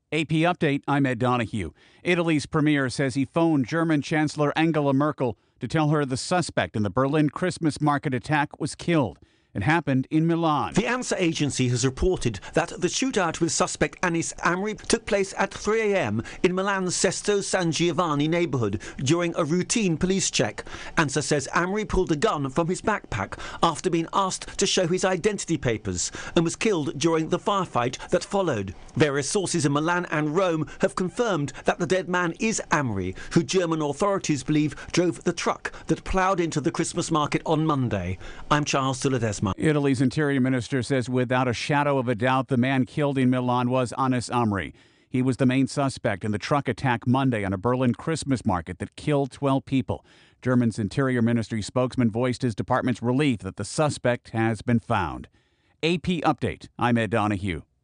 AP Update, I'm Ed Donahue. Italy's premier says he phoned German Chancellor Angela Merkel to tell her the suspect in the Berlin Christmas market attack was killed. It happened in Milan. The ANSA agency has reported that the shootout with suspect Anis Amri took place at 3 a.m. in Milan's Sesto San Giovanni neighbourhood during a routine police check. ANSA says Amri pulled a gun from his backpack after being asked to show his identity papers and was killed during the firefight that followed. Various sources in Milan and Rome have confirmed that the dead man is Amri, who German authorities believe drove the truck that ploughed into the Christmas market on Monday. I'm Charles Tuladesma. Italy's interior minister says without a shadow of a doubt the man killed in Milan was Anis Amri. He was the main suspect in the truck attack Monday on a Berlin Christmas market that killed 12 people. Germany's interior ministry spokesman voiced his department's relief that the suspect has been found. AP Update, I'm Ed Donahue.